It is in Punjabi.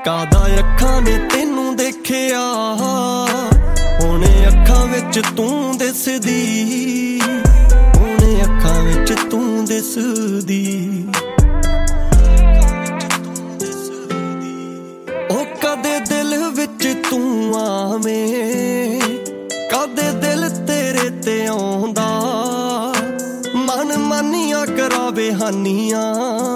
ਕਾਦਾ ਅੱਖਾਂ ਨੇ ਤੈਨੂੰ ਦੇਖਿਆ, ਉਹਨੇ ਅੱਖਾਂ ਵਿੱਚ ਤੂੰ ਦਿਸਦੀ, ਉਹਨੇ ਅੱਖਾਂ ਵਿੱਚ ਤੂੰ ਦਿਸਦੀ। ਉਹ ਕਦੇ ਦਿਲ ਵਿੱਚ ਤੂੰ ਆਵੇਂ, ਕਦੇ ਦਿਲ ਤੇਰੇ ਤੇ ਆਉਂਦਾ, ਮਨ ਮਾਨੀਆਂ ਕਰਾਵੇ ਹਾਨੀਆਂ।